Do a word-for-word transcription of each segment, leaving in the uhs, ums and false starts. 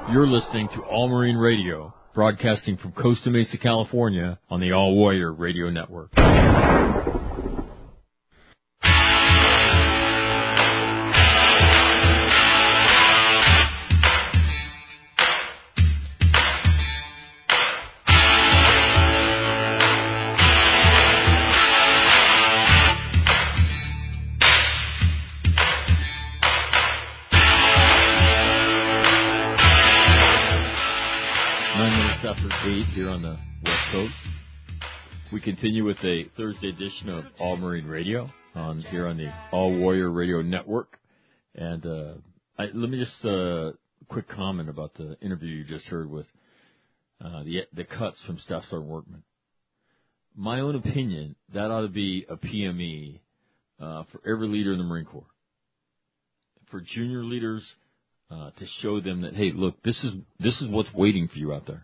You're listening to All Marine Radio, broadcasting from Costa Mesa, California, on the All Warrior Radio Network. Here on the West Coast. We continue with a Thursday edition of All Marine Radio on here on the All Warrior Radio Network. And uh, I, let me just uh, quick comment about the interview you just heard with uh, the the cuts from Staff Sergeant Workman. My own opinion, that ought to be a P M E uh, for every leader in the Marine Corps. For junior leaders uh, to show them that, hey, look, this is this is what's waiting for you out there.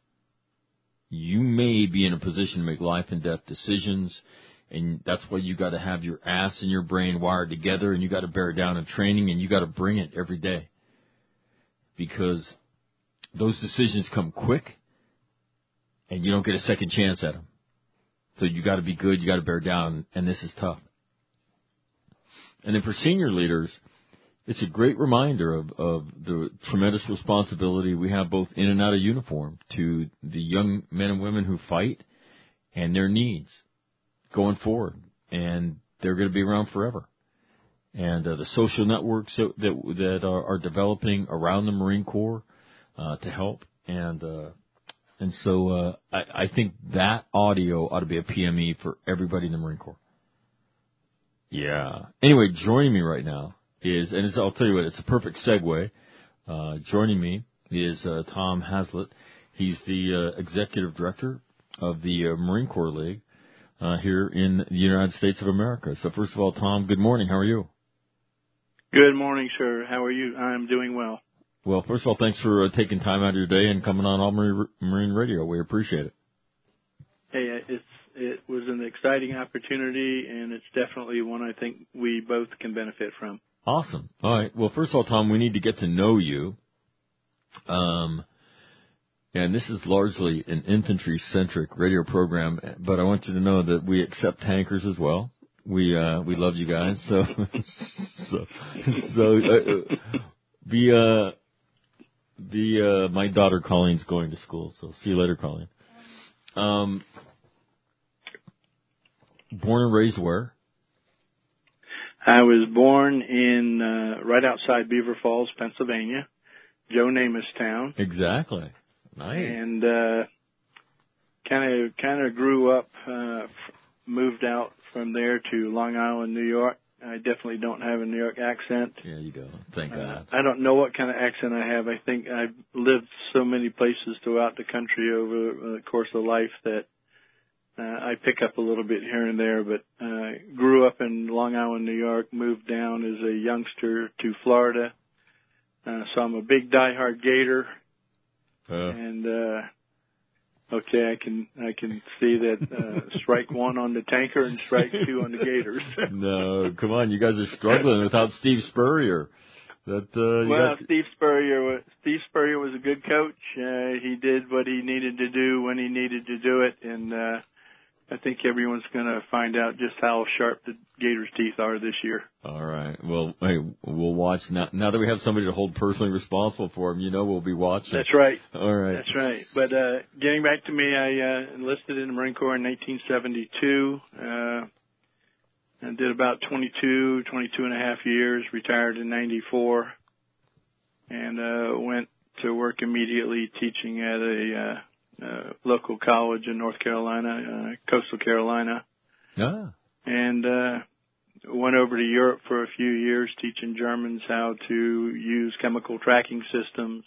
You may be in a position to make life and death decisions, and that's why you got to have your ass and your brain wired together, and you got to bear down in training, and you got to bring it every day. Because those decisions come quick, and you don't get a second chance at them. So you got to be good, you got to bear down, and this is tough. And then for senior leaders, it's a great reminder of, of the tremendous responsibility we have both in and out of uniform to the young men and women who fight and their needs going forward. And they're going to be around forever. And uh, the social networks that that, that are, are developing around the Marine Corps uh, to help. And uh, and so uh, I, I think that audio ought to be a P M E for everybody in the Marine Corps. Yeah. Anyway, joining me right now is, and it's, I'll tell you what, it's a perfect segue. Uh, joining me is uh, Tom Haslett. He's the uh, executive director of the uh, Marine Corps League uh, here in the United States of America. So first of all, Tom, good morning. How are you? Good morning, sir. How are you? I'm doing well. Well, first of all, thanks for uh, taking time out of your day and coming on All Marine, Marine Radio. We appreciate it. Hey, it's it was an exciting opportunity, and it's definitely one I think we both can benefit from. Awesome. All right. Well, first of all, Tom, we need to get to know you. Um, and this is largely an infantry-centric radio program, but I want you to know that we accept tankers as well. We uh, we love you guys. So so so uh, the uh, the uh, my daughter Colleen's going to school. So see you later, Colleen. Um, born and raised where? I was born in uh, right outside Beaver Falls, Pennsylvania, Joe Namath town. Exactly. Nice. And kind of kind of grew up, uh, f- moved out from there to Long Island, New York. I definitely don't have a New York accent. Yeah, you don't. Thank uh, God. I don't know what kind of accent I have. I think I've lived so many places throughout the country over the course of life that Uh, I pick up a little bit here and there, but uh, grew up in Long Island, New York, moved down as a youngster to Florida. Uh, so I'm a big diehard Gator. Uh, and, uh, okay, I can, I can see that, uh, strike one on the tanker and strike two on the Gators. No, come on. You guys are struggling without Steve Spurrier. That, uh, you well, got... Steve Spurrier, was, Steve Spurrier was a good coach. Uh, he did what he needed to do when he needed to do it. And, uh, I think everyone's going to find out just how sharp the Gators' teeth are this year. All right. Well, hey, we'll watch now. Now that we have somebody to hold personally responsible for him, you know we'll be watching. That's right. All right. That's right. But uh, getting back to me, I uh, enlisted in the Marine Corps in nineteen seventy-two. Uh, and did about twenty-two, twenty-two and a half years, retired in ninety-four, and uh, went to work immediately teaching at a uh, Uh, local college in North Carolina, uh, Coastal Carolina. Yeah. And, uh, went over to Europe for a few years teaching Germans how to use chemical tracking systems.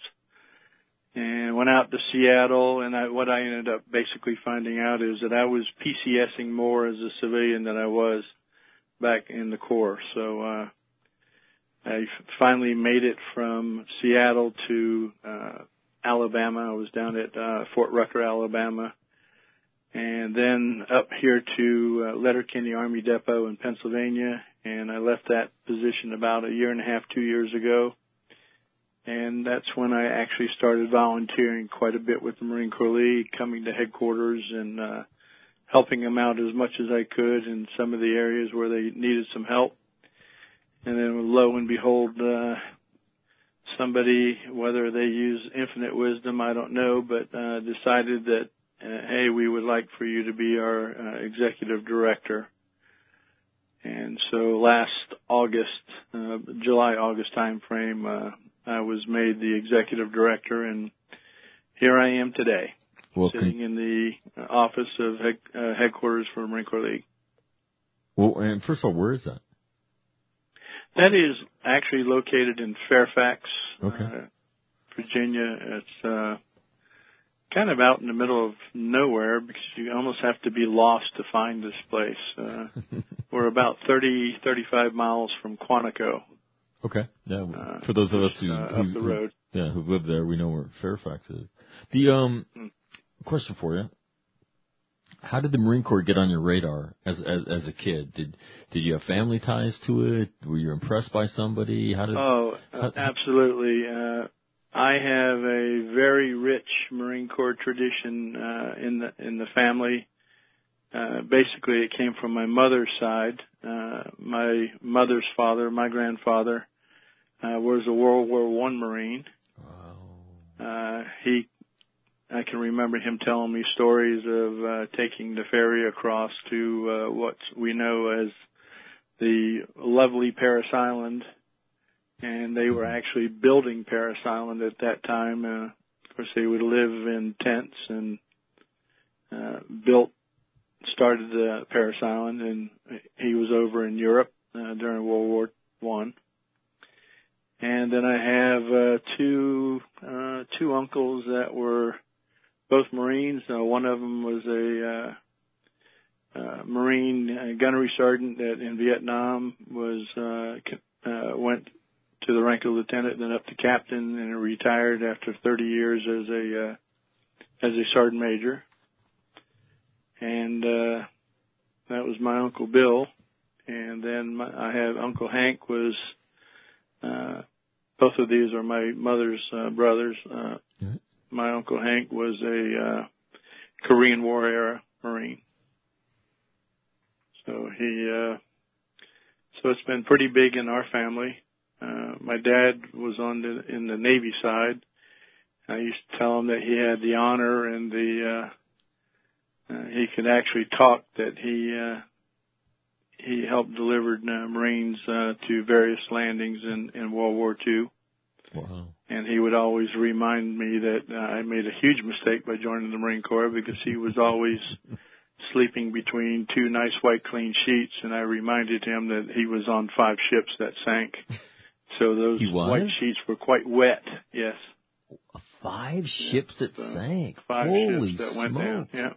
And went out to Seattle, and I, what I ended up basically finding out is that I was PCSing more as a civilian than I was back in the Corps. So, uh, I finally made it from Seattle to, uh, Alabama. I was down at uh, Fort Rucker, Alabama, and then up here to uh, Letterkenny Army Depot in Pennsylvania, and I left that position about a year and a half, two years ago, and that's when I actually started volunteering quite a bit with the Marine Corps League, coming to headquarters and uh, helping them out as much as I could in some of the areas where they needed some help. And then lo and behold, uh, somebody, whether they use infinite wisdom, I don't know, but uh, decided that, uh, hey, we would like for you to be our uh, executive director. And so last August, uh, July, August time frame, uh, I was made the executive director, and here I am today, well, sitting can... in the office of head, uh, headquarters for Marine Corps League. Well, and first of all, where is that? That is actually located in Fairfax, okay. uh, Virginia. It's uh, kind of out in the middle of nowhere because you almost have to be lost to find this place. Uh, we're about thirty, thirty-five miles from Quantico. Okay. Yeah. Uh, For those of us who, uh, who, up the road. Who, yeah, who've lived there, we know where Fairfax is. The um, mm. question for you: how did the Marine Corps get on your radar as as, as a kid? Did did you have family ties to it? Were you impressed by somebody? How did? Oh, how, absolutely. Uh, I have a very rich Marine Corps tradition uh, in the in the family. Uh, basically, it came from my mother's side. Uh, my mother's father, my grandfather, uh, was a World War One Marine. Wow. Uh, he, I can remember him telling me stories of uh, taking the ferry across to uh, what we know as the lovely Parris Island, and they were actually building Parris Island at that time. Uh, of course, they would live in tents and uh, built. Started uh, Parris Island, and he was over in Europe uh, during World War One. And then I have uh, two uh, two uncles that were both Marines. Uh, one of them was a uh, uh, Marine uh, gunnery sergeant that in Vietnam was uh, uh, went to the rank of lieutenant, then up to captain, and retired after thirty years as a uh, as a sergeant major. And uh, that was my Uncle Bill. And then my, I have Uncle Hank was, uh, both of these are my mother's uh, brothers. Uh, mm-hmm. My Uncle Hank was a uh, Korean War era Marine. So he, uh, so it's been pretty big in our family. Uh, my dad was on the, in the Navy side. I used to tell him that he had the honor and the, uh, Uh, he could actually talk that he uh, he helped deliver uh, Marines uh, to various landings in, in World War Two. Wow. And he would always remind me that uh, I made a huge mistake by joining the Marine Corps because he was always sleeping between two nice white clean sheets, and I reminded him that he was on five ships that sank. So those white sheets were quite wet, yes. Five yeah. ships that so sank? Five Holy ships that went smoke. down, yeah.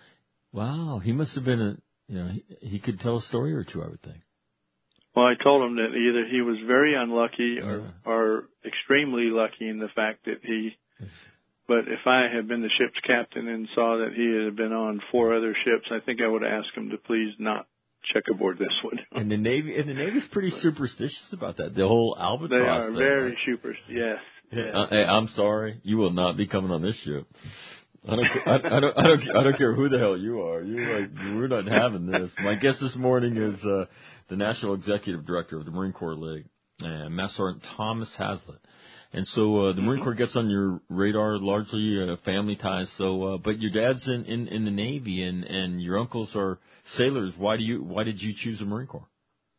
Wow, he must have been a, you know, he, he could tell a story or two, I would think. Well, I told him that either he was very unlucky or, yeah. or extremely lucky in the fact that he, yes. but if I had been the ship's captain and saw that he had been on four other ships, I think I would have asked him to please not check aboard this one. And the Navy, and the Navy's pretty superstitious about that. The whole albatross They are thing, very right? superstitious, yes. Hey, yes. uh, hey, I'm sorry, you will not be coming on this ship. I don't, I, I don't, I don't, I don't care who the hell you are. You're like, we're not having this. My guest this morning is uh, the National Executive Director of the Marine Corps League, uh, Master Sergeant Thomas Hazlett. And so uh, the Marine Corps gets on your radar largely uh, family ties. So, uh, but your dad's in, in, in the Navy, and, and your uncles are sailors. Why do you? Why did you choose the Marine Corps?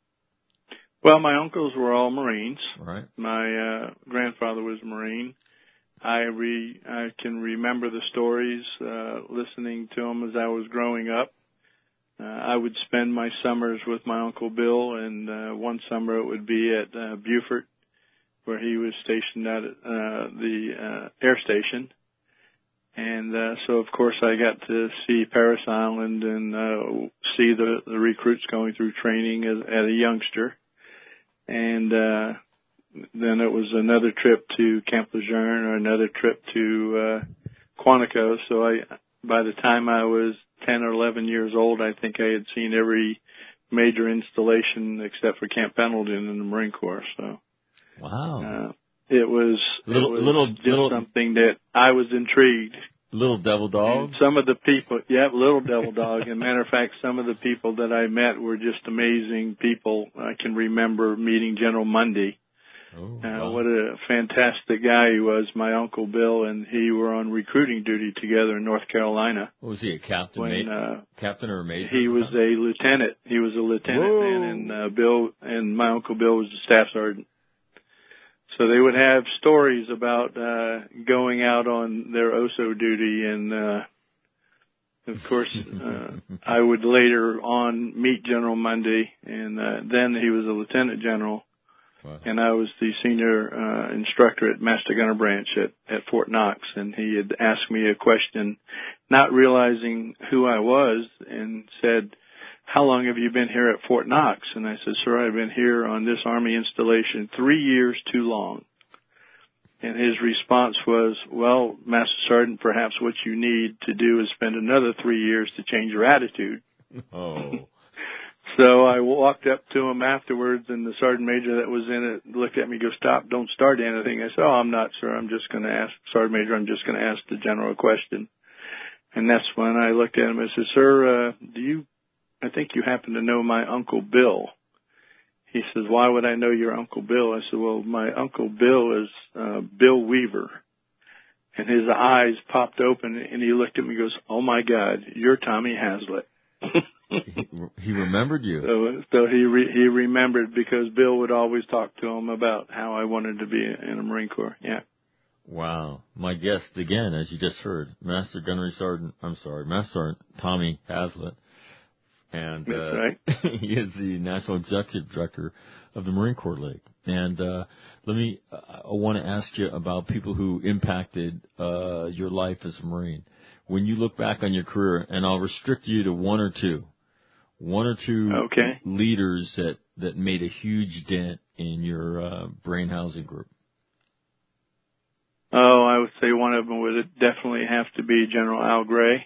Well, my uncles were all Marines. All right. My uh, grandfather was a Marine. I re I can remember the stories, uh, listening to them as I was growing up. Uh, I would spend my summers with my Uncle Bill, and uh, one summer it would be at uh, Beaufort, where he was stationed at uh, the uh, air station. And uh, so, of course, I got to see Parris Island and uh, see the, the recruits going through training as, as a youngster. And uh then it was another trip to Camp Lejeune or another trip to uh, Quantico. So I, by the time I was ten or eleven years old, I think I had seen every major installation except for Camp Pendleton in the Marine Corps. So, wow. Uh, it was, little, it was little, just little, something that I was intrigued. Little devil dog? And some of the people, yeah, little devil dog. And matter of fact, some of the people that I met were just amazing people. I can remember meeting General Mundy. Oh, uh, wow. What a fantastic guy he was, my Uncle Bill, and he were on recruiting duty together in North Carolina. What was he, a captain, when, ma- uh, captain or a major? He was a lieutenant. He was a lieutenant, Whoa. man, and uh, Bill and my Uncle Bill was a staff sergeant. So they would have stories about uh, going out on their O S O duty, and uh, of course, uh, I would later on meet General Mundy, and uh, then he was a lieutenant general. Wow. And I was the senior uh, instructor at Master Gunner Branch at, at Fort Knox, and he had asked me a question, not realizing who I was, and said, "How long have you been here at Fort Knox?" And I said, "Sir, I've been here on this Army installation three years too long." And his response was, "Well, Master Sergeant, perhaps what you need to do is spend another three years to change your attitude." Oh. So I walked up to him afterwards, and the sergeant major that was in it looked at me and goes, "Stop, don't start anything." I said, "Oh, I'm not, sir. I'm just going to ask, Sergeant Major, I'm just going to ask the general a question." And that's when I looked at him and said, "Sir, uh, do you, I think you happen to know my Uncle Bill." He says, "Why would I know your Uncle Bill?" I said, "Well, my Uncle Bill is uh, Bill Weaver." And his eyes popped open, and he looked at me and goes, "Oh, my God, you're Tommy Hazlitt." he, he remembered you. So, so he re, he remembered because Bill would always talk to him about how I wanted to be in the Marine Corps. Yeah. Wow. My guest, again, as you just heard, Master Gunnery Sergeant, I'm sorry, Master Sergeant Tommy Hazlitt. And That's uh, right. he is the National Executive Director of the Marine Corps League. And uh, let me, uh, I want to ask you about people who impacted uh, your life as a Marine. When you look back on your career, and I'll restrict you to one or two, one or two okay. leaders that, that made a huge dent in your uh, brain housing group. Oh, I would say one of them would definitely have to be General Al Gray.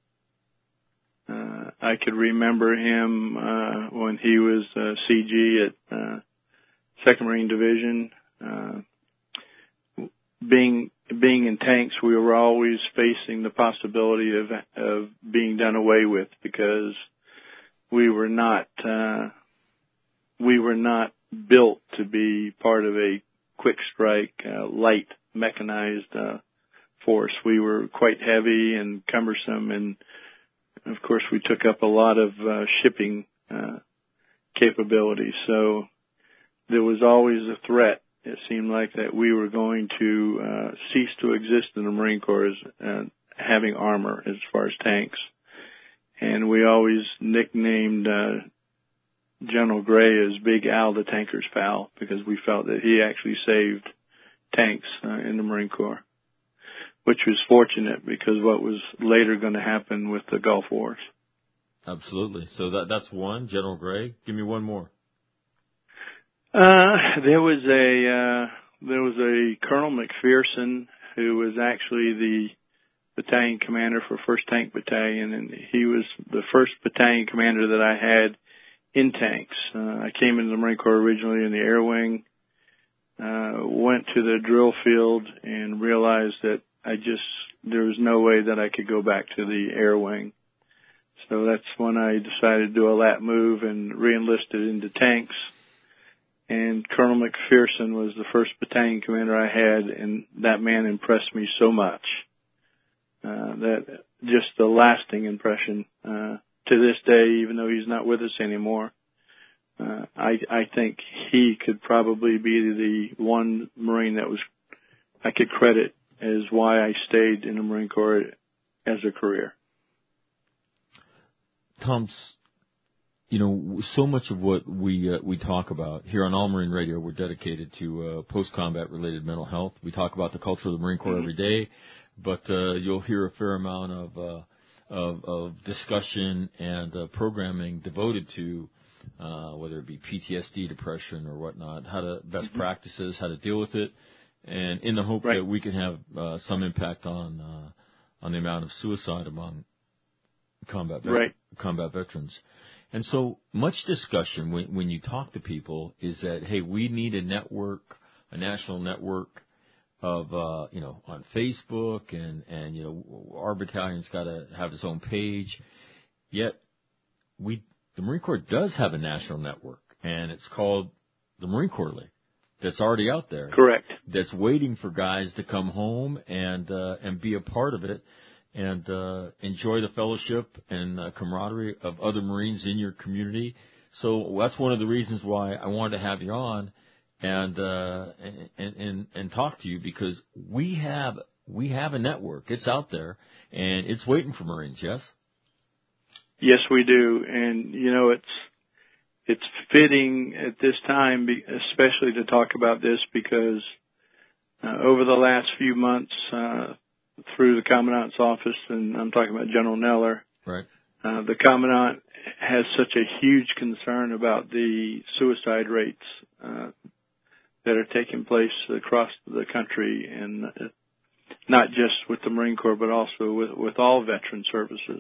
Uh, I could remember him uh, when he was uh, C G at uh, Second Marine Division. Uh, being being in tanks, we were always facing the possibility of of being done away with because we were not uh, we were not built to be part of a quick strike, uh, light mechanized uh, force. We were quite heavy and cumbersome, and of course we took up a lot of uh, shipping uh, capabilities. So there was always a threat. It seemed like that we were going to uh, cease to exist in the Marine Corps as uh, having armor as far as tanks. And we always nicknamed uh, General Gray as Big Al the Tanker's Pal because we felt that he actually saved tanks uh, in the Marine Corps, which was fortunate because what was later going to happen with the Gulf Wars. Absolutely. So that that's one, General Gray. Give me one more. Uh, there was a, uh, there was a Colonel McPherson who was actually the battalion commander for first Tank Battalion, and he was the first battalion commander that I had in tanks. Uh, I came into the Marine Corps originally in the Air Wing, uh, went to the drill field and realized that I just, there was no way that I could go back to the Air Wing. So that's when I decided to do a lat move and re-enlisted into tanks. And Colonel McPherson was the first battalion commander I had, and that man impressed me so much. Uh, that just a lasting impression. Uh, to this day, even though he's not with us anymore, uh, I, I think he could probably be the one Marine that was, I could credit as why I stayed in the Marine Corps as a career. Tom, you know, so much of what we uh, we talk about here on All Marine Radio, we're dedicated to uh, post-combat related mental health. We talk about the culture of the Marine Corps mm-hmm. every day, but uh, you'll hear a fair amount of uh, of, of discussion and uh, programming devoted to uh, whether it be P T S D, depression, or whatnot, how to best mm-hmm. practices, how to deal with it, and in the hope right. that we can have uh, some impact on uh, on the amount of suicide among combat vet- right. combat veterans. And so much discussion when, when you talk to people is that, hey, we need a network a national network of, uh, you know, on Facebook, and, and, you know, our battalion's got to have its own page. Yet we, the Marine Corps does have a national network, and it's called the Marine Corps League. That's already out there. Correct. That's waiting for guys to come home and, uh, and be a part of it and, uh, enjoy the fellowship and uh, camaraderie of other Marines in your community. So that's one of the reasons why I wanted to have you on. And, uh, and, and, and talk to you, because we have, we have a network. It's out there and it's waiting for Marines. Yes. Yes, we do. And, you know, it's, it's fitting at this time, especially to talk about this, because, uh, over the last few months, uh, through the Commandant's office, and I'm talking about General Neller. Right. Uh, the Commandant has such a huge concern about the suicide rates, uh, that are taking place across the country, and not just with the Marine Corps, but also with, with all veteran services.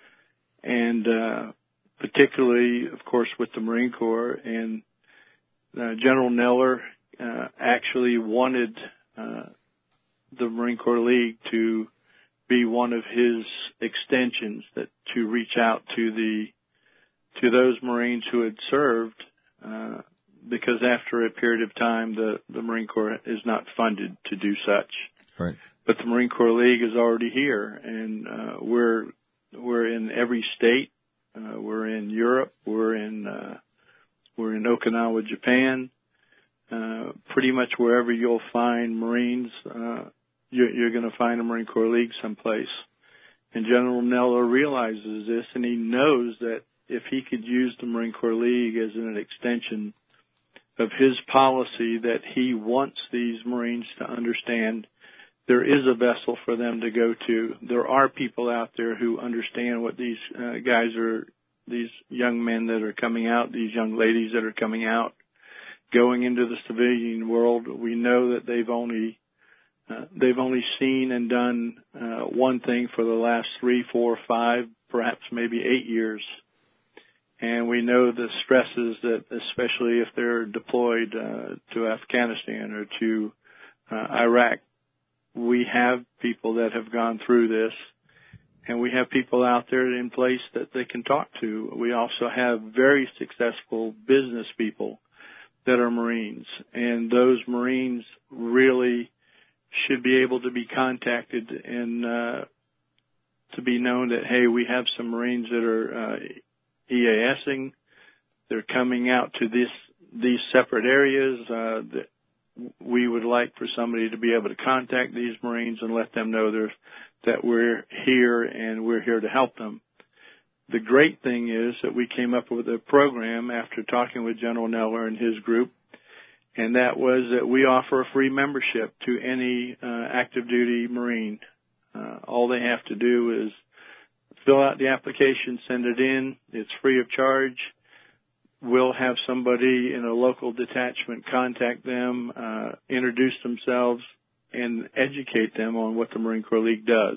And, uh, particularly, of course, with the Marine Corps. And, uh, General Neller, uh, actually wanted, uh, the Marine Corps League to be one of his extensions, that to reach out to the, to those Marines who had served, uh, because after a period of time, the, the Marine Corps is not funded to do such. Right. But the Marine Corps League is already here, and uh, we're we're in every state. Uh, we're in Europe. We're in uh, we're in Okinawa, Japan. Uh, pretty much wherever you'll find Marines, uh, you're, you're going to find a Marine Corps League someplace. And General Neller realizes this, and he knows that if he could use the Marine Corps League as an extension of his policy, that he wants these Marines to understand there is a vessel for them to go to. There are people out there who understand what these uh, guys are, these young men that are coming out, these young ladies that are coming out, going into the civilian world. We know that they've only uh, they've only seen and done uh, one thing for the last three, four, five, perhaps maybe eight years. And we know the stresses that, especially if they're deployed uh, to Afghanistan or to uh, Iraq, we have people that have gone through this, and we have people out there in place that they can talk to. We also have very successful business people that are Marines, and those Marines really should be able to be contacted and uh, to be known that, hey, we have some Marines that are uh, EASing. They're coming out to this these separate areas. Uh, that we would like for somebody to be able to contact these Marines and let them know there's, that we're here and we're here to help them. The great thing is that we came up with a program after talking with General Neller and his group, and that was that we offer a free membership to any uh, active duty Marine. Uh, all they have to do is fill out the application, send it in. It's free of charge. We'll have somebody in a local detachment contact them, uh, introduce themselves, and educate them on what the Marine Corps League does,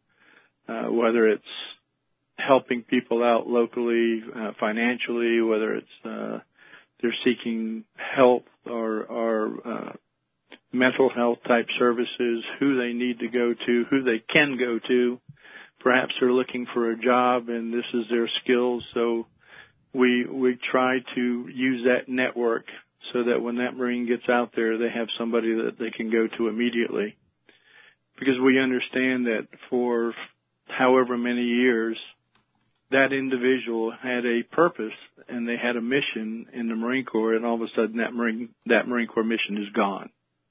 uh, whether it's helping people out locally, uh, financially, whether it's uh, they're seeking help or, or uh, mental health type services, who they need to go to, who they can go to. Perhaps they're looking for a job and this is their skills, so we we try to use that network so that when that Marine gets out there, they have somebody that they can go to immediately. Because we understand that for however many years, that individual had a purpose and they had a mission in the Marine Corps, and all of a sudden that Marine that Marine Corps mission is gone.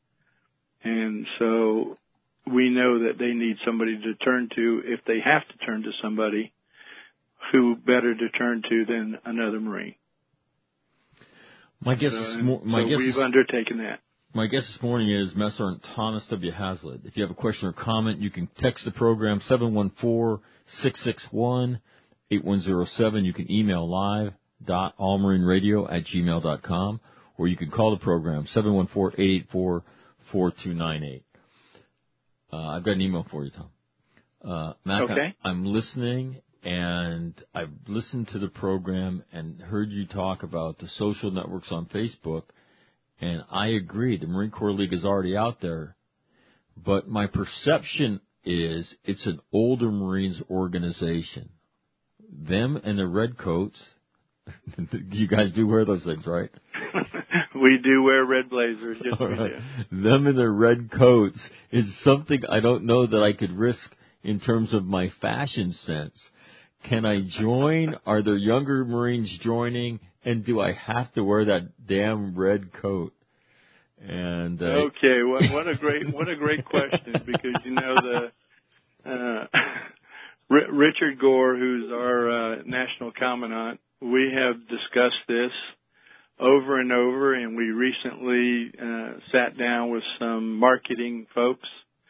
And so we know that they need somebody to turn to. If they have to turn to somebody, who better to turn to than another Marine? My guess, so, is more, my so guess we've is, undertaken that. My guest this morning is Master Sergeant Thomas W. Hazlitt. If you have a question or comment, you can text the program seven one four, six six one, eight one zero seven. You can email live dot allmarineradio at gmail dot com, or you can call the program seven one four, eight eight four, four two nine eight. Uh, I've got an email for you, Tom. Uh, Mac, okay. I, I'm listening, and I've listened to the program and heard you talk about the social networks on Facebook, And I agree, the Marine Corps League is already out there. But my perception is it's an older Marines organization. Them and the Redcoats, you guys do wear those things, right? We do wear red blazers, yes we right. do. Them and their red coats is something I don't know that I could risk in terms of my fashion sense. Can I join? Are there younger Marines joining? And do I have to wear that damn red coat? And uh, okay, what, what a great what a great question, because you know the uh, R- Richard Gore, who's our uh, national commandant, we have discussed this over and over, and we recently uh, sat down with some marketing folks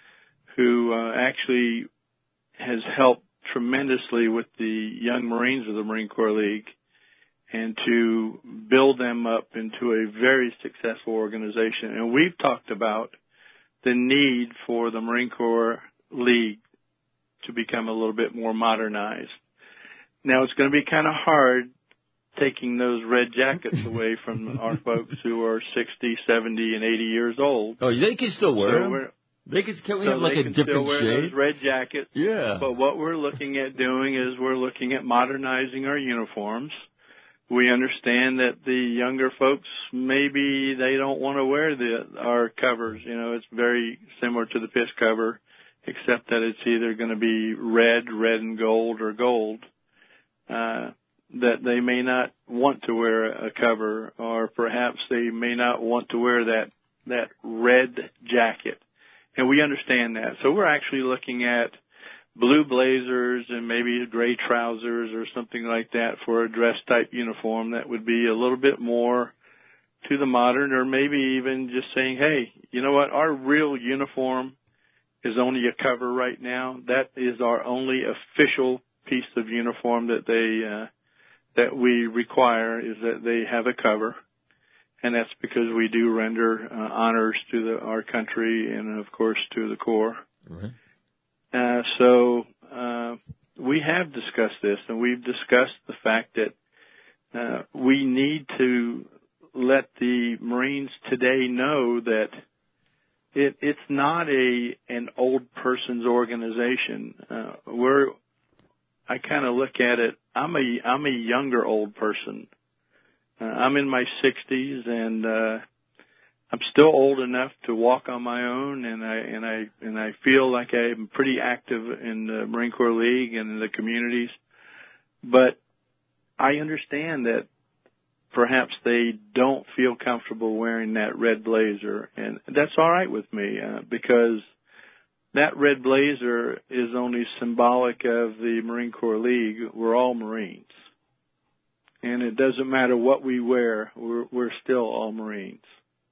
who uh, actually has helped tremendously with the young Marines of the Marine Corps League, and to build them up into a very successful organization. And we've talked about the need for the Marine Corps League to become a little bit more modernized. Now, it's going to be kind of hard taking those red jackets away from our folks who are sixty, seventy, and eighty years old. Oh, they can still wear so them. We're, they can, can we so have like they a can different still wear shade? Those red jackets. Yeah. But what we're looking at doing is we're looking at modernizing our uniforms. We understand that the younger folks, maybe they don't want to wear the our covers. You know, it's very similar to the P I S cover, except that it's either going to be red, red and gold, or gold. Uh, that they may not want to wear a cover, or perhaps they may not want to wear that that red jacket. And we understand that. So we're actually looking at blue blazers and maybe gray trousers or something like that for a dress type uniform that would be a little bit more to the modern, or maybe even just saying, hey, you know what, our real uniform is only a cover right now. That is our only official piece of uniform that they uh, that we require, is that they have a cover. And that's because we do render uh, honors to the, our country and, of course, to the Corps. Right. Uh, so uh, we have discussed this, and we've discussed the fact that uh, we need to let the Marines today know that it, it's not a an old person's organization. Uh, we're I kind of look at it. I'm a I'm a younger old person. Uh, I'm in my sixties, and uh, I'm still old enough to walk on my own, and I and I and I feel like I'm pretty active in the Marine Corps League and in the communities. But I understand that perhaps they don't feel comfortable wearing that red blazer, and that's all right with me uh, because that red blazer is only symbolic of the Marine Corps League. We're all Marines. And it doesn't matter what we wear, we're, we're still all Marines.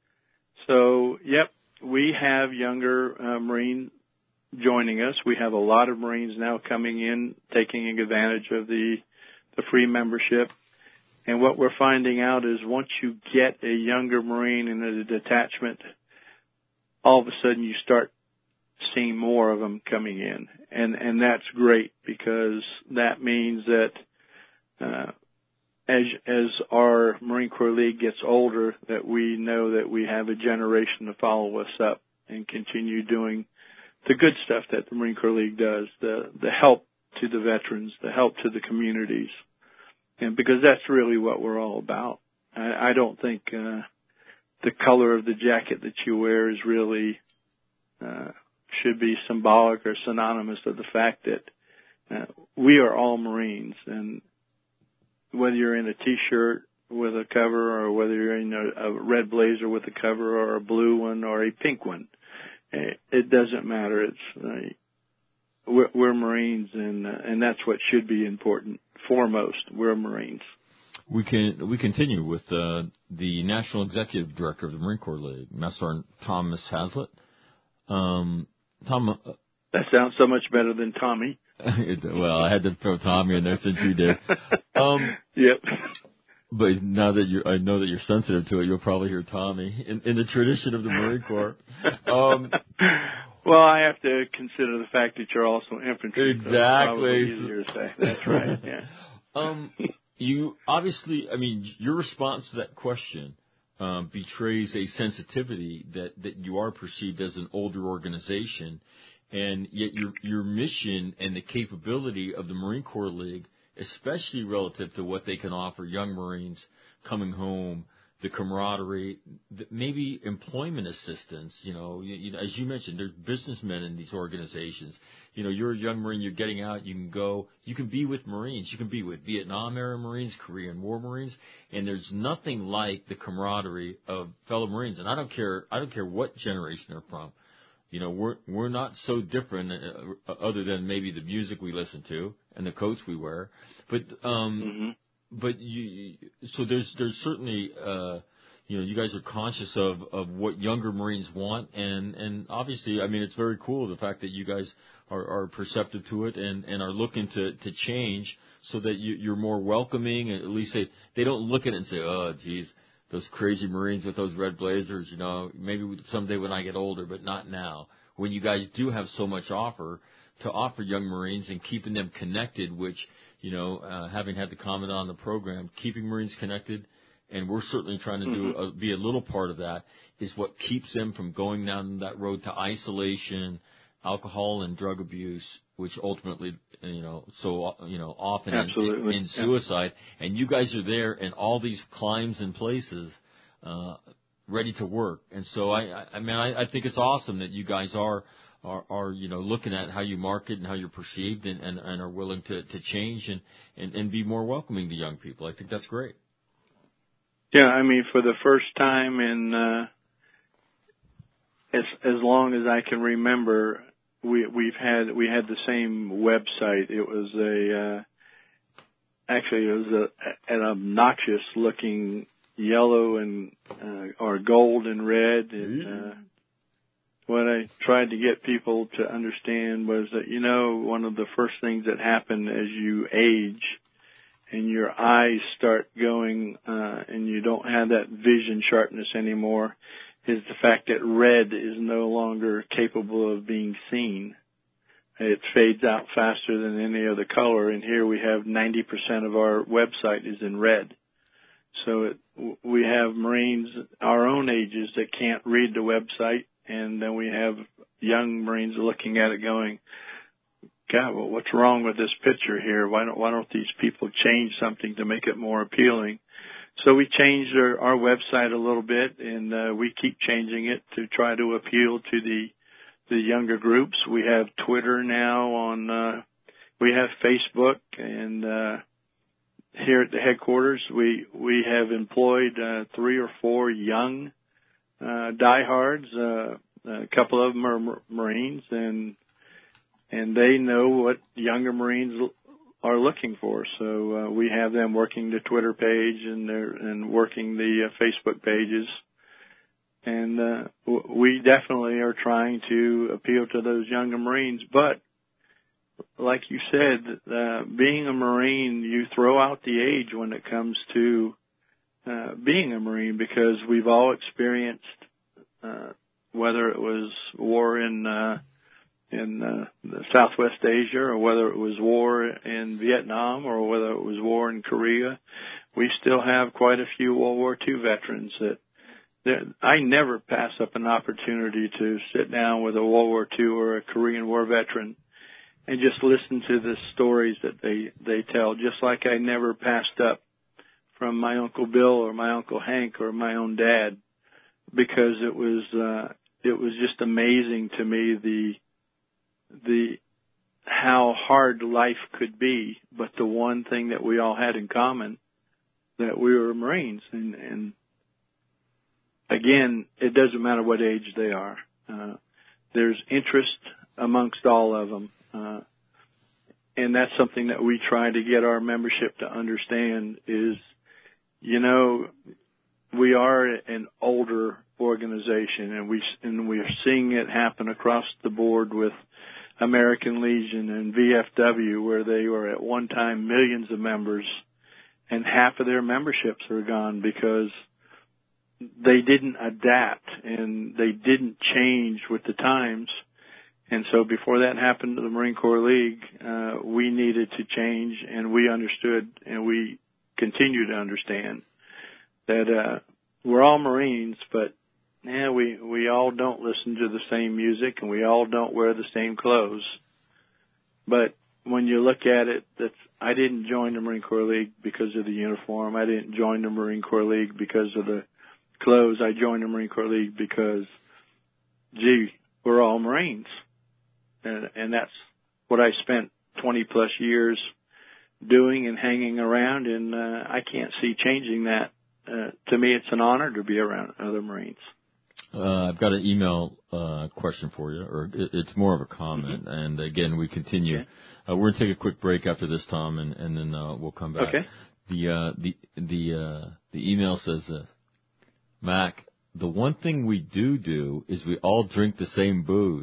So, yep, we have younger uh, Marines joining us. We have a lot of Marines now coming in, taking advantage of the, the free membership. And what we're finding out is once you get a younger Marine in a detachment, all of a sudden you start seeing more of them coming in. And, and that's great, because that means that uh, As, as our Marine Corps League gets older, that we know that we have a generation to follow us up and continue doing the good stuff that the Marine Corps League does, the, the help to the veterans, the help to the communities. And because that's really what we're all about. I, I don't think uh, the color of the jacket that you wear is really uh, should be symbolic or synonymous of the fact that uh, we are all Marines, and whether you're in a T-shirt with a cover, or whether you're in a, a red blazer with a cover, or a blue one, or a pink one, it doesn't matter. It's uh, we're, we're Marines, and uh, and that's what should be important. Foremost, we're Marines. We can we continue with uh, the National Executive Director of the Marine Corps League, Master Sergeant Thomas Hazlitt. Um, Tom, uh, that sounds so much better than Tommy. Well, I had to throw Tommy in there since you did. Um, yep. But now that you, I know that you're sensitive to it, you'll probably hear Tommy in, in the tradition of the Marine Corps. Um, well, I have to consider the fact that you're also infantry. Exactly. So it's easier to say. That's right. Yeah. um, you obviously, I mean, your response to that question um, betrays a sensitivity that, that you are perceived as an older organization, and yet your your mission and the capability of the Marine Corps League, especially relative to what they can offer young Marines coming home, the camaraderie, the, maybe employment assistance. You know, you, you know, as you mentioned, there's businessmen in these organizations. You know, you're a young Marine, you're getting out, you can go, you can be with Marines, you can be with Vietnam era Marines, Korean War Marines, and there's nothing like the camaraderie of fellow Marines. And I don't care, I don't care what generation they're from. You know, we're we're not so different, uh, other than maybe the music we listen to and the coats we wear, but um. Mm-hmm. But you, so there's there's certainly, uh, you know, you guys are conscious of, of what younger Marines want, and, and obviously, I mean, it's very cool the fact that you guys are, are perceptive to it and, and are looking to, to change so that you, you're more welcoming, and at least they they don't look at it and say, oh, geez, those crazy Marines with those red blazers, you know, maybe someday when I get older, but not now. When you guys do have so much offer to offer young Marines and keeping them connected, which, you know, uh, having had the comment on the program, keeping Marines connected, and we're certainly trying to do Mm-hmm. a, be a little part of that, is what keeps them from going down that road to isolation, alcohol and drug abuse, which ultimately, you know, so, you know, often Absolutely. in, in suicide. Yeah. And you guys are there in all these climes and places, uh, ready to work. And so I, I, I mean, I, I think it's awesome that you guys are, Are, are, you know, looking at how you market and how you're perceived, and, and, and are willing to, to change and, and, and be more welcoming to young people. I think that's great. Yeah, I mean, for the first time in uh, as as long as I can remember, we we've had we had the same website. It was a uh, actually it was a, an obnoxious looking yellow and uh, or gold and red and. Uh, What I tried to get people to understand was that, you know, one of the first things that happen as you age and your eyes start going uh, and you don't have that vision sharpness anymore is the fact that red is no longer capable of being seen. It fades out faster than any other color, and here we have ninety percent of our website is in red. So it, we have Marines our own ages that can't read the website. And then we have young Marines looking at it going, God, well, what's wrong with this picture here? Why don't, why don't these people change something to make it more appealing? So we changed our, our website a little bit, and uh, we keep changing it to try to appeal to the, the younger groups. We have Twitter now on, uh, we have Facebook, and, uh, here at the headquarters, we, we have employed, uh, three or four young Uh, diehards, uh, a couple of them are Marines, and and they know what younger Marines are looking for. So uh, we have them working the Twitter page and they're and working the uh, Facebook pages, and uh, w- we definitely are trying to appeal to those younger Marines. But like you said, uh, being a Marine, you throw out the age when it comes to Uh, being a Marine, because we've all experienced, uh, whether it was war in, uh, in, uh, Southwest Asia, or whether it was war in Vietnam, or whether it was war in Korea, we still have quite a few World War Two veterans that, that I never pass up an opportunity to sit down with a World War Two or a Korean War veteran and just listen to the stories that they, they tell, just like I never passed up from my Uncle Bill or my Uncle Hank or my own dad, because it was uh, it was just amazing to me the the how hard life could be, but the one thing that we all had in common, that we were Marines, and, and again, it doesn't matter what age they are. Uh, there's interest amongst all of them, uh, and that's something that we try to get our membership to understand is. You know, we are an older organization, and we and we are seeing it happen across the board with American Legion and V F W, where they were at one time millions of members, and half of their memberships are gone because they didn't adapt and they didn't change with the times. And so before that happened to the Marine Corps League, uh, we needed to change, and we understood, and we continue to understand that uh, we're all Marines, but yeah, we, we all don't listen to the same music and we all don't wear the same clothes. But when you look at it, that's, I didn't join the Marine Corps League because of the uniform. I didn't join the Marine Corps League because of the clothes. I joined the Marine Corps League because, gee, we're all Marines. And, and that's what I spent twenty plus years doing and hanging around, and uh, I can't see changing that. Uh, to me, it's an honor to be around other Marines. Uh, I've got an email uh, question for you, or it, it's more of a comment. Mm-hmm. And again, we continue. Okay. Uh, we're gonna take a quick break after this, Tom, and, and then uh, we'll come back. Okay. The uh, the the uh, the email says this: Mac, the one thing we do do is we all drink the same booze.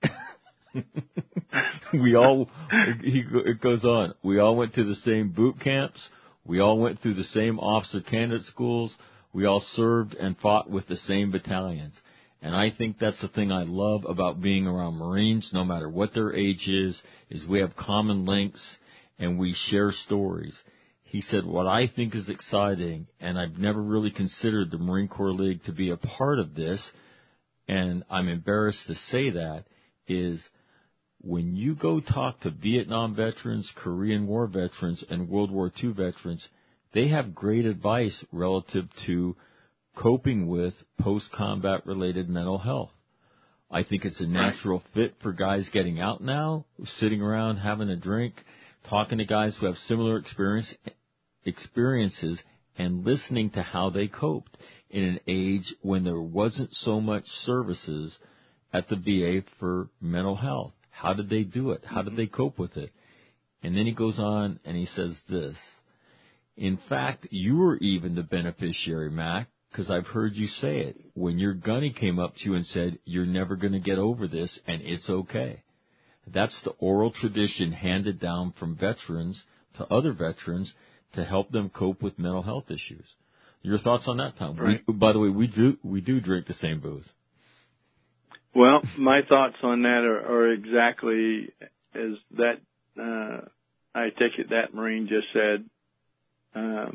we all, he, it goes on, we all went to the same boot camps. We all went through the same officer candidate schools. We all served and fought with the same battalions. And I think that's the thing I love about being around Marines, no matter what their age is, is we have common links and we share stories. He said, what I think is exciting, and I've never really considered the Marine Corps League to be a part of this, and I'm embarrassed to say that, is when you go talk to Vietnam veterans, Korean War veterans, and World War Two veterans, they have great advice relative to coping with post-combat related mental health. I think it's a natural fit for guys getting out now, sitting around having a drink, talking to guys who have similar experience, experiences, and listening to how they coped in an age when there wasn't so much services at the V A for mental health. How did they do it? How did they cope with it? And then he goes on and he says this: in fact, you were even the beneficiary, Mac, because I've heard you say it. When your gunny came up to you and said, you're never going to get over this, and it's okay. That's the oral tradition handed down from veterans to other veterans to help them cope with mental health issues. Your thoughts on that, Tom? Right. We, by the way, we do we do drink the same booze. Well, my thoughts on that are, are exactly as that, uh, I take it that Marine just said. Um,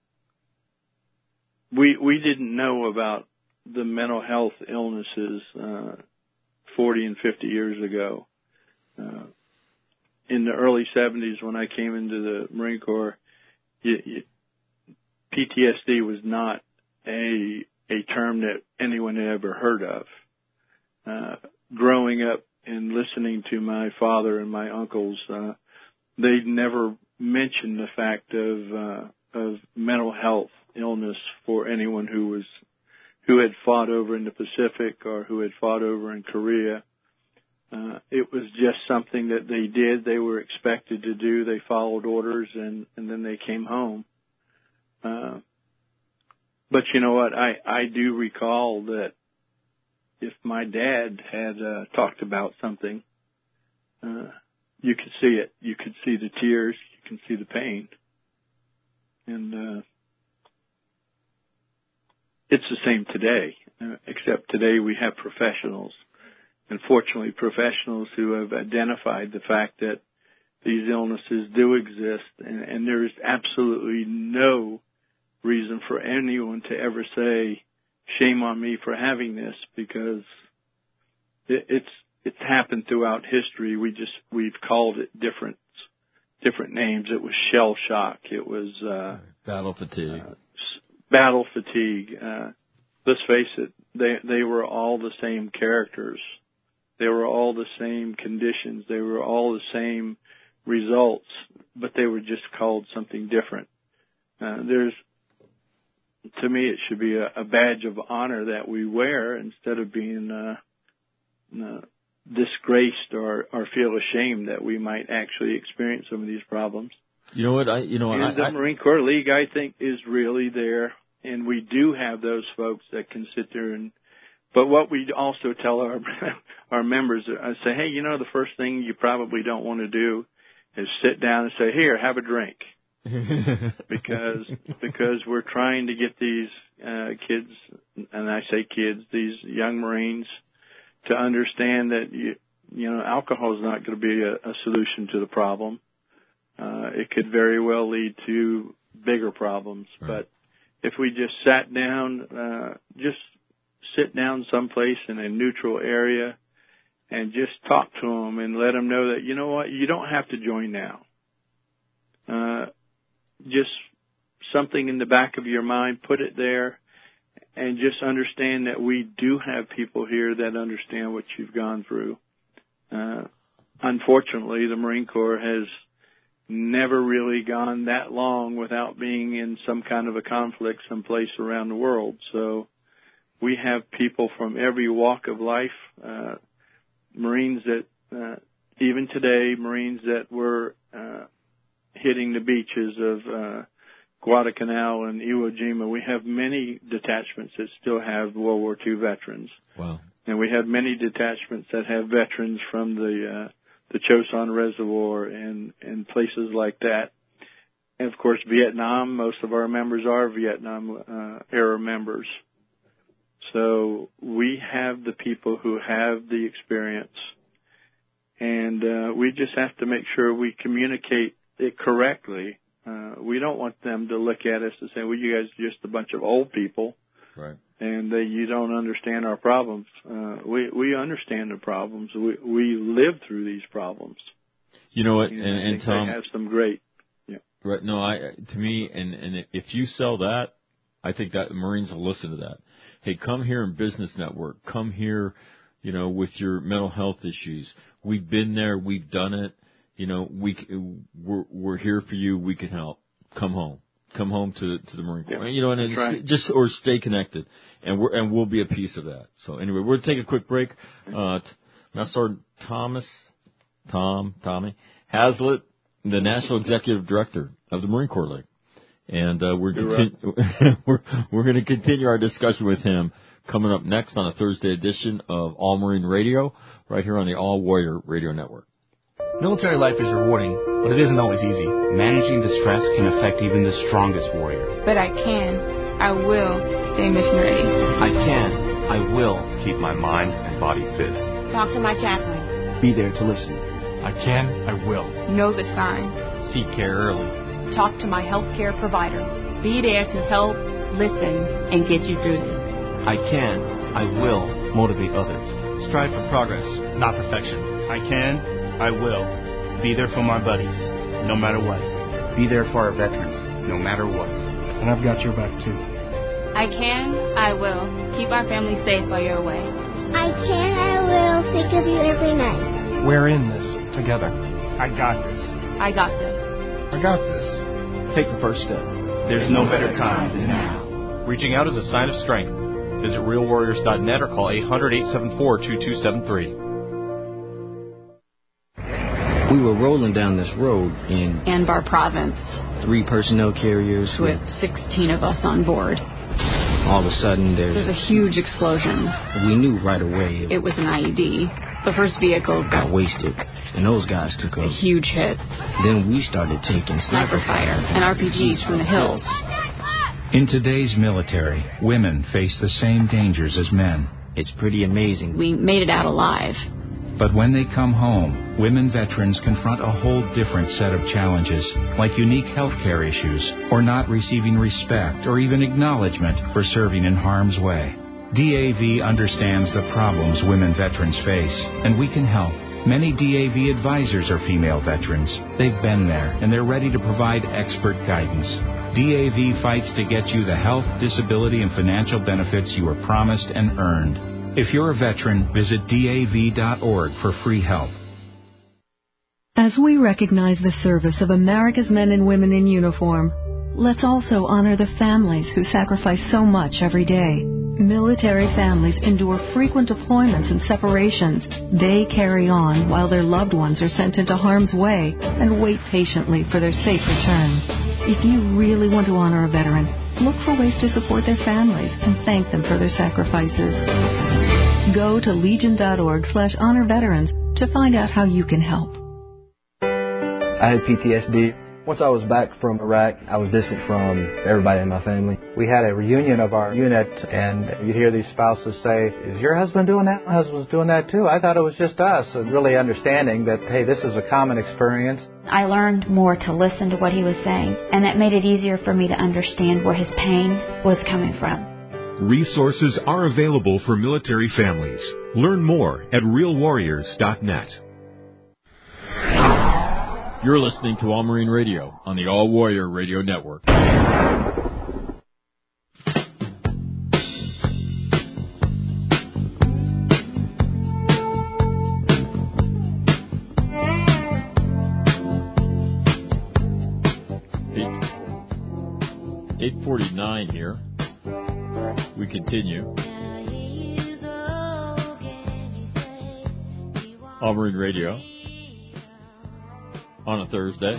we, we didn't know about the mental health illnesses, uh, forty and fifty years ago. Uh, in the early seventies when I came into the Marine Corps, you, you, P T S D was not a, a term that anyone had ever heard of. Uh, growing up and listening to my father and my uncles, uh, they never mentioned the fact of, uh, of mental health illness for anyone who was, who had fought over in the Pacific or who had fought over in Korea. Uh, it was just something that they did. They were expected to do. They followed orders and, and then they came home. Uh, but you know what? I, I do recall that if my dad had uh, talked about something, uh, you could see it. You could see the tears. You can see the pain. And uh, it's the same today, uh, except today we have professionals. And fortunately, professionals who have identified the fact that these illnesses do exist. And, and there is absolutely no reason for anyone to ever say, shame on me for having this, because it, it's it's happened throughout history. We just we've called it different different names. It was shell shock. It was uh, battle fatigue. Uh, battle fatigue. Uh, let's face it. They they were all the same characters. They were all the same conditions. They were all the same results, but they were just called something different. Uh, there's To me, it should be a, a badge of honor that we wear instead of being uh, uh, disgraced or, or feel ashamed that we might actually experience some of these problems. You know what? I you know and I, the I, Marine Corps League, I think, is really there, and we do have those folks that can sit there and. But what we also tell our our members, I say, hey, you know, the first thing you probably don't want to do is sit down and say, here, have a drink. because because we're trying to get these uh, kids, and I say kids, these young Marines, to understand that you, you know alcohol is not going to be a, a solution to the problem. Uh, it could very well lead to bigger problems, right. But if we just sat down, uh, just sit down someplace in a neutral area and just talk to them and let them know that, you know what, you don't have to join now. Uh, just something in the back of your mind, put it there, and just understand that we do have people here that understand what you've gone through. Uh, unfortunately, the Marine Corps has never really gone that long without being in some kind of a conflict someplace around the world. So we have people from every walk of life, uh, Marines that, uh, even today, Marines that were uh, hitting the beaches of uh, Guadalcanal and Iwo Jima. We have many detachments that still have World War Two veterans. Wow. And we have many detachments that have veterans from the uh, the Chosin Reservoir and, and places like that. And, of course, Vietnam, most of our members are Vietnam uh, era members. So we have the people who have the experience, and uh, we just have to make sure we communicate it correctly. Uh, we don't want them to look at us and say, well, you guys are just a bunch of old people. Right. And uh, you don't understand our problems. Uh, we we understand the problems. We we live through these problems. You know what? And, and, and Tom, they have some great. Yeah. Right. No, I to me, and and if you sell that, I think that the Marines will listen to that. Hey, come here in Business Network. Come here, you know, with your mental health issues. We've been there. We've done it. You know, we we're we're here for you. We can help. Come home. Come home to to the Marine Corps. Yeah, you know, and it's right. just or stay connected, and we're and we'll be a piece of that. So anyway, we'll take a quick break. Uh, now, Sergeant Thomas, Tom, Tommy Haslett, the National Executive Director of the Marine Corps League, and uh, we're continu- right. we're we're going to continue our discussion with him coming up next on a Thursday edition of All Marine Radio, right here on the All Warrior Radio Network. Military life is rewarding, but it isn't always easy. Managing the stress can affect even the strongest warrior. But I can, I will stay mission ready. I can, I will keep my mind and body fit. Talk to my chaplain. Be there to listen. I can, I will. Know the signs. Seek care early. Talk to my healthcare provider. Be there to help, listen, and get you through this. I can, I will motivate others. Strive for progress, not perfection. I can, I will be there for my buddies, no matter what. Be there for our veterans, no matter what. And I've got your back, too. I can, I will keep our family safe while you're away. I can, I will think of you every night. We're in this together. I got this. I got this. I got this. Take the first step. There's no better time than now. Reaching out is a sign of strength. Visit real warriors dot net or call eight hundred, eight seven four, two two seven three. We were rolling down this road in Anbar Province. Three personnel carriers with sixteen of us on board. All of a sudden, there's, there's a huge explosion. We knew right away it, it was an I E D. The first vehicle got wasted, and those guys took a huge hit. Then we started taking sniper fire and R P Gs from the hills. In today's military, women face the same dangers as men. It's pretty amazing. We made it out alive. But when they come home, women veterans confront a whole different set of challenges, like unique healthcare issues, or not receiving respect or even acknowledgement for serving in harm's way. D A V understands the problems women veterans face, and we can help. Many D A V advisors are female veterans. They've been there, and they're ready to provide expert guidance. D A V fights to get you the health, disability, and financial benefits you were promised and earned. If you're a veteran, visit D A V dot org for free help. As we recognize the service of America's men and women in uniform, let's also honor the families who sacrifice so much every day. Military families endure frequent deployments and separations. They carry on while their loved ones are sent into harm's way and wait patiently for their safe return. If you really want to honor a veteran, look for ways to support their families and thank them for their sacrifices. Go to legion dot org slash honor veterans to find out how you can help. I had P T S D. Once I was back from Iraq, I was distant from everybody in my family. We had a reunion of our unit, and you'd hear these spouses say, "Is your husband doing that? My husband's doing that too. I thought it was just us." And really understanding that, hey, this is a common experience. I learned more to listen to what he was saying, and it made it easier for me to understand where his pain was coming from. Resources are available for military families. Learn more at real warriors dot net. You're listening to All Marine Radio on the All Warrior Radio Network. eight forty-nine here. We continue. All Marine Radio. On a Thursday,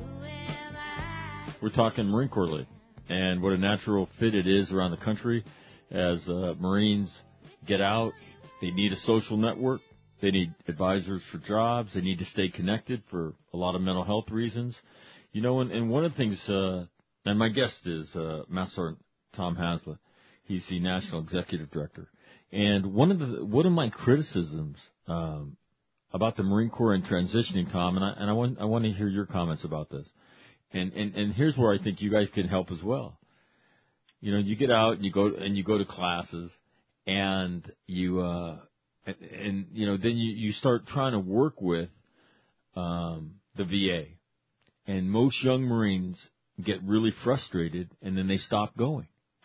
we're talking Marine Corps League and what a natural fit it is around the country as uh, Marines get out. They need a social network. They need advisors for jobs. They need to stay connected for a lot of mental health reasons. You know, and, and one of the things, uh, and my guest is uh, Master Sergeant Tom Haslett. He's the National Executive Director. And one of the one of my criticisms um, about the Marine Corps and transitioning, Tom, and I and I want I want to hear your comments about this. And, and and here's where I think you guys can help as well. You know, you get out and you go and you go to classes, and you uh, and, and you know then you, you start trying to work with um, the V A, and most young Marines get really frustrated, and then they stop going.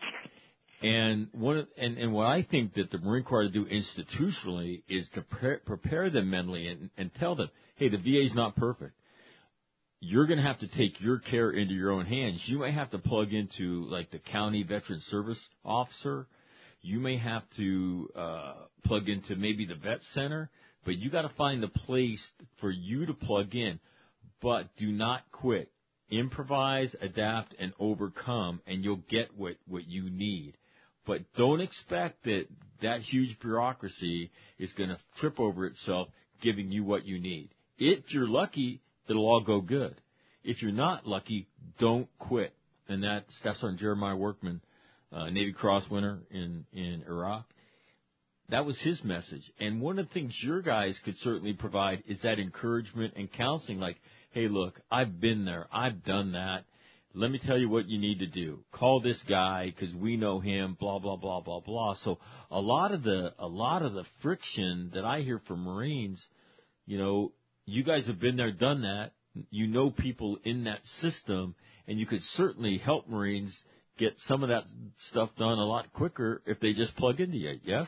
And one and, and what I think that the Marine Corps ought to do institutionally is to pre- prepare them mentally and, and tell them, hey, the V A is not perfect. You're going to have to take your care into your own hands. You may have to plug into like the county veteran service officer. You may have to uh, plug into maybe the vet center, but you got to find the place for you to plug in. But do not quit. Improvise, adapt, and overcome, and you'll get what, what you need. But don't expect that that huge bureaucracy is going to trip over itself giving you what you need. If you're lucky, it'll all go good. If you're not lucky, don't quit. And that's Staff Sergeant Jeremiah Workman, uh, Navy Cross winner in, in Iraq. That was his message. And one of the things your guys could certainly provide is that encouragement and counseling, like, hey, look, I've been there. I've done that. Let me tell you what you need to do. Call this guy because we know him, blah, blah, blah, blah, blah. So a lot of the a lot of the friction that I hear from Marines, you know, you guys have been there, done that. You know people in that system, and you could certainly help Marines get some of that stuff done a lot quicker if they just plug into you, yes?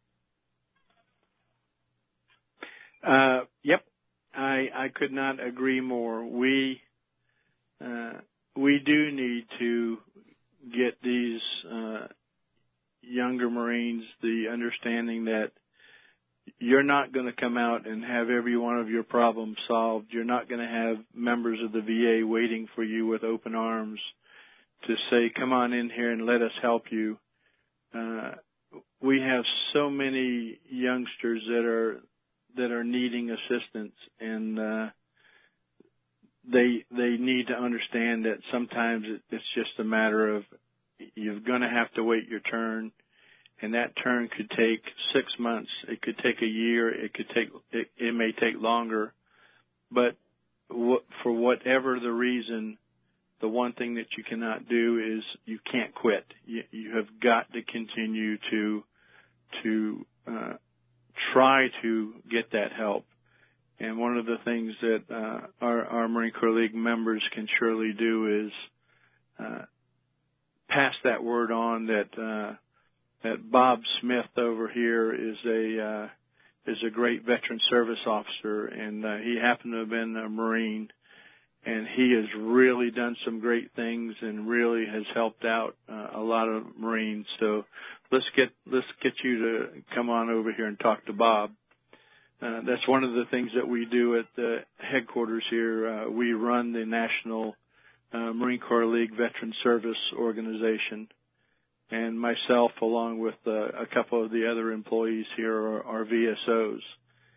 Uh, yep. I, I could not agree more. We uh, we do need to get these uh, younger Marines the understanding that you're not going to come out and have every one of your problems solved. You're not going to have members of the V A waiting for you with open arms to say, come on in here and let us help you. Uh, we have so many youngsters that are that are needing assistance, and uh, they they need to understand that sometimes it, it's just a matter of you're going to have to wait your turn, and that turn could take six months, it could take a year, it could take it, it may take longer, but w- for whatever the reason, the one thing that you cannot do is you can't quit. You, you have got to continue to to uh, try to get that help. And one of the things that uh, our, our Marine Corps League members can surely do is uh, pass that word on that uh, that Bob Smith over here is a uh, is a great veteran service officer, and uh, he happened to have been a Marine, and he has really done some great things and really has helped out uh, a lot of Marines. So let's get let's get you to come on over here and talk to Bob. Uh, that's one of the things that we do at the headquarters here. Uh, we run the National uh, Marine Corps League Veteran Service Organization, and myself, along with uh, a couple of the other employees here, are, are V S Os. And we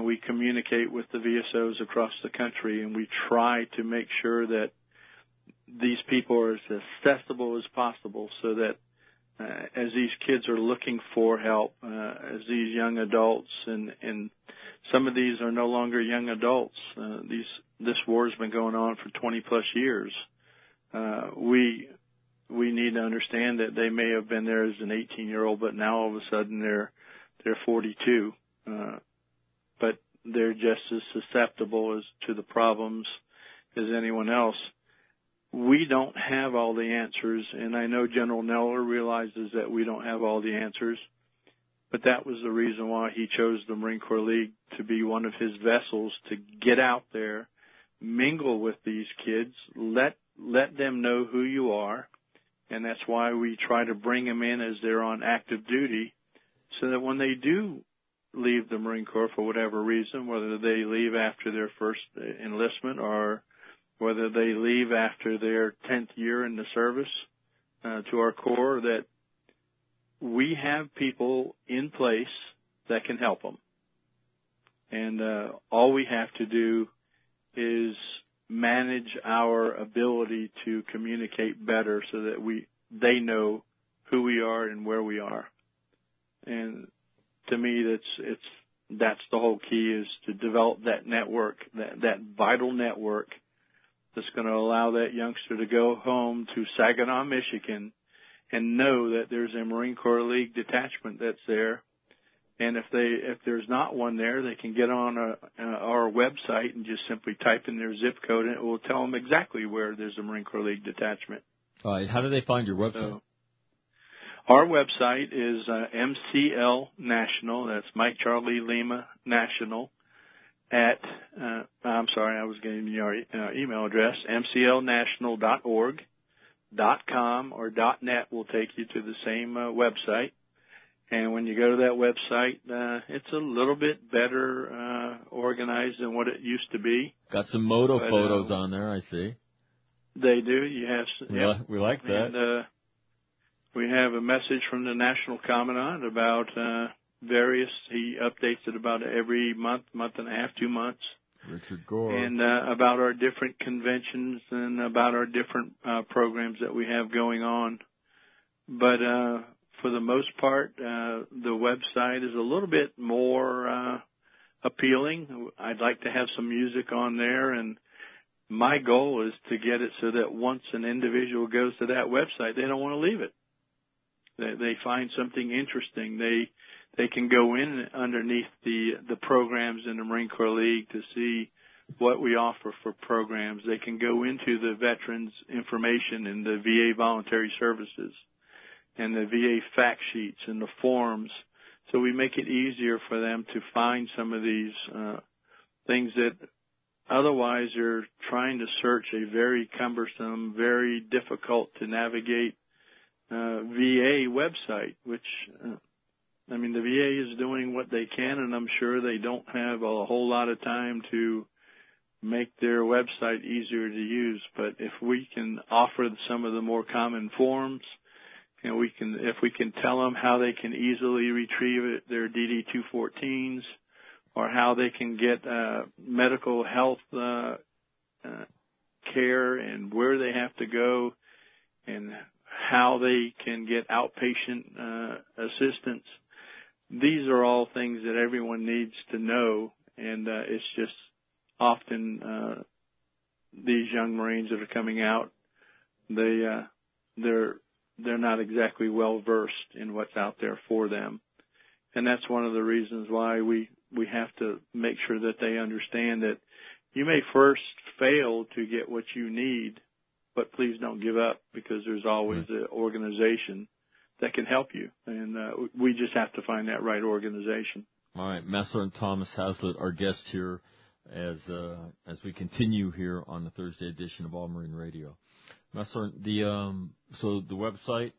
we communicate with the V S Os across the country, and we try to make sure that these people are as accessible as possible, so that uh, as these kids are looking for help, uh, as these young adults, and, and some of these are no longer young adults. Uh, these this war has been going on for twenty plus years. Uh, we we need to understand that they may have been there as an eighteen year old, but now all of a sudden they're they're forty-two. Uh, but they're just as susceptible as to the problems as anyone else. We don't have all the answers, and I know General Neller realizes that we don't have all the answers, but that was the reason why he chose the Marine Corps League to be one of his vessels, to get out there, mingle with these kids, let let them know who you are, and that's why we try to bring them in as they're on active duty, so that when they do leave the Marine Corps for whatever reason, whether they leave after their first enlistment or whether they leave after their tenth year in the service uh, to our Corps, that we have people in place that can help them. And uh, all we have to do is manage our ability to communicate better so that we they know who we are and where we are. And to me, that's it's that's the whole key, is to develop that network, that, that vital network that's going to allow that youngster to go home to Saginaw, Michigan, and know that there's a Marine Corps League detachment that's there. And if they if there's not one there, they can get on a, uh, our website and just simply type in their zip code, and it will tell them exactly where there's a Marine Corps League detachment. All right. How do they find your website? So, our website is uh, M C L National. That's Mike Charlie Lima National. At uh, I'm sorry, I was getting your uh, email address. M C L national dot org, .com, or .net will take you to the same uh, website. And when you go to that website, uh, it's a little bit better uh, organized than what it used to be. Got some moto but, photos uh, on there, I see. They do. You have. We, yep. li- we like that. And, uh, we have a message from the National Commandant about uh, various. He updates it about every month, month and a half, two months. Richard Gore. And uh, about our different conventions and about our different uh, programs that we have going on. But uh, for the most part, uh, the website is a little bit more uh, appealing. I'd like to have some music on there, and my goal is to get it so that once an individual goes to that website, they don't want to leave it. They, they find something interesting. They they can go in underneath the the programs in the Marine Corps League to see what we offer for programs. They can go into the veterans information and the V A voluntary services and the V A fact sheets and the forms. So we make it easier for them to find some of these uh, things that otherwise are trying to search a very cumbersome, very difficult to navigate uh, V A website, which, uh, I mean, the V A is doing what they can, and I'm sure they don't have a whole lot of time to make their website easier to use. But if we can offer some of the more common forms, and we can, if we can tell them how they can easily retrieve it, their D D two fourteens, or how they can get uh, medical health uh, uh, care and where they have to go, and how they can get outpatient uh, assistance. These are all things that everyone needs to know, and uh, it's just often uh, these young Marines that are coming out, they uh, they're they're not exactly well versed in what's out there for them, and that's one of the reasons why we we have to make sure that they understand that you may first fail to get what you need, but please don't give up, because there's always an organization that can help you, and uh, we just have to find that right organization. All right, Master Sergeant Thomas Haslett, our guest here, as uh, as we continue here on the Thursday edition of All Marine Radio. Master Sergeant, the um, so the website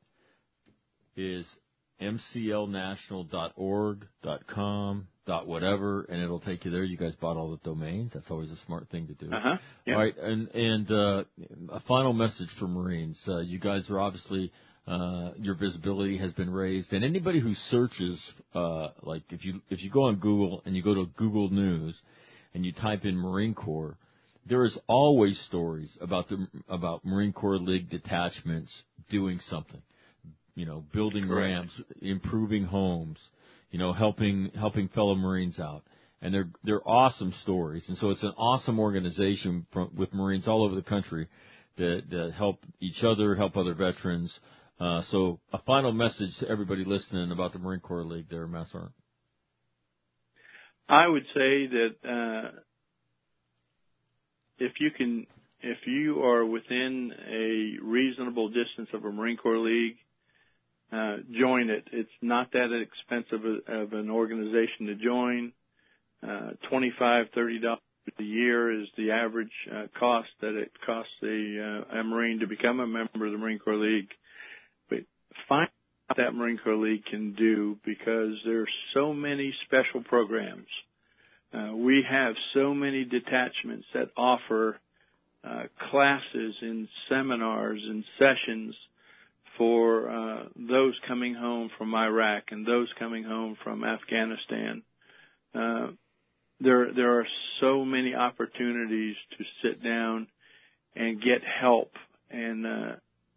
is M C L national dot org, .com, .whatever, and it'll take you there. You guys bought all the domains. That's always a smart thing to do. Uh-huh. Yeah. All right, and and uh, a final message for Marines. Uh, you guys are obviously Uh, your visibility has been raised, and anybody who searches, uh, like if you if you go on Google and you go to Google News and you type in Marine Corps, there is always stories about the about Marine Corps League detachments doing something, you know, building Correct. ramps, improving homes, you know, helping helping fellow Marines out, and they're they're awesome stories, and so it's an awesome organization from, with Marines all over the country that, that help each other, help other veterans. Uh, so a final message to everybody listening about the Marine Corps League there, Master Sergeant. I would say that uh, if you can, if you are within a reasonable distance of a Marine Corps League, uh, join it. It's not that expensive of an organization to join. Uh, twenty-five, thirty dollars a year is the average uh, cost that it costs a, uh, a Marine to become a member of the Marine Corps League. But find out what that Marine Corps League can do, because there are so many special programs. Uh, we have so many detachments that offer uh, classes and seminars and sessions for uh, those coming home from Iraq and those coming home from Afghanistan. Uh, there, there are so many opportunities to sit down and get help, and uh,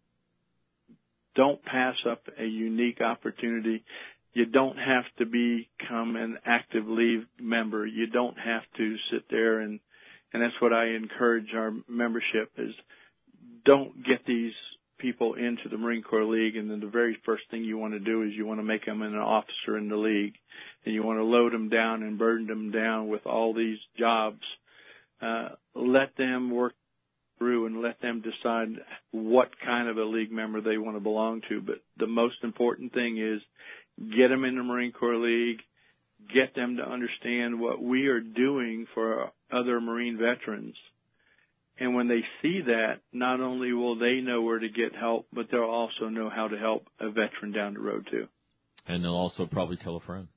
don't pass up a unique opportunity. You don't have to become an active leave member. You don't have to sit there and, and that's what I encourage our membership is, don't get these people into the Marine Corps League and then the very first thing you want to do is you want to make them an officer in the league, and you want to load them down and burden them down with all these jobs. Uh, let them work through and let them decide what kind of a league member they want to belong to. But the most important thing is get them in the Marine Corps League, get them to understand what we are doing for other Marine veterans. And when they see that, not only will they know where to get help, but they'll also know how to help a veteran down the road too. And they'll also probably tell a friend.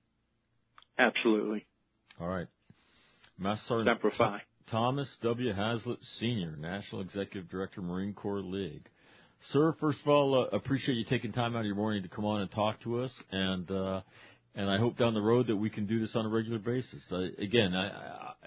Absolutely. All right. Master Sergeant Semper Fi. Thomas W. Hazlitt, Senior, National Executive Director, Marine Corps League. Sir, first of all, uh, appreciate you taking time out of your morning to come on and talk to us, and uh, and I hope down the road that we can do this on a regular basis. Uh, again, I,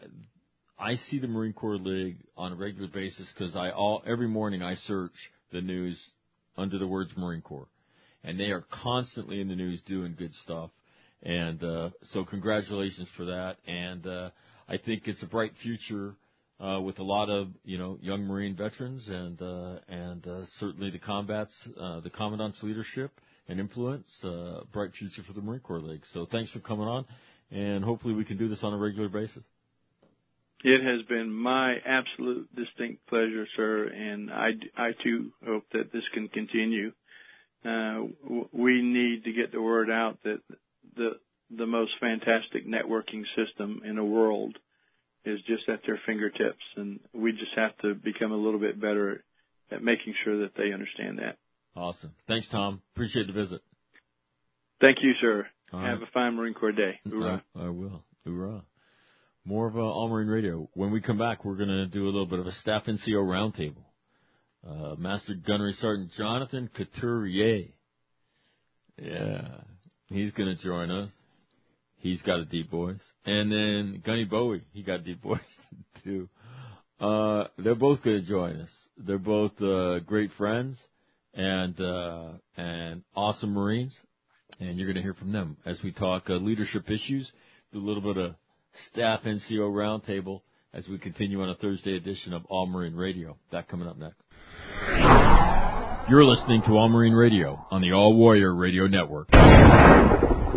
I I see the Marine Corps League on a regular basis because I all every morning I search the news under the words Marine Corps, and they are constantly in the news doing good stuff, and uh, so congratulations for that, and uh, I think it's a bright future. Uh, with a lot of, you know, young Marine veterans and uh, and uh, certainly the combats, uh, the Commandant's leadership and influence, uh, bright future for the Marine Corps League. So thanks for coming on, and hopefully we can do this on a regular basis. It has been my absolute distinct pleasure, sir, and I, I too hope that this can continue. Uh, w- we need to get the word out that the the most fantastic networking system in the world is just at their fingertips, and we just have to become a little bit better at making sure that they understand that. Awesome. Thanks, Tom. Appreciate the visit. Thank you, sir. All Have right. a fine Marine Corps Day. Hoorah. I, I will. Hoorah. More of uh, All Marine Radio. When we come back, we're going to do a little bit of a staff N C O roundtable. Uh, Master Gunnery Sergeant Jonathan Couturier. Yeah, he's going to join us. He's got a deep voice. And then Gunny Bowie, he got a deep voice too. Uh, they're both going to join us. They're both uh, great friends and uh, and awesome Marines. And you're going to hear from them as we talk uh, leadership issues, do a little bit of staff N C O roundtable as we continue on a Thursday edition of All Marine Radio. That coming up next. You're listening to All Marine Radio on the All Warrior Radio Network.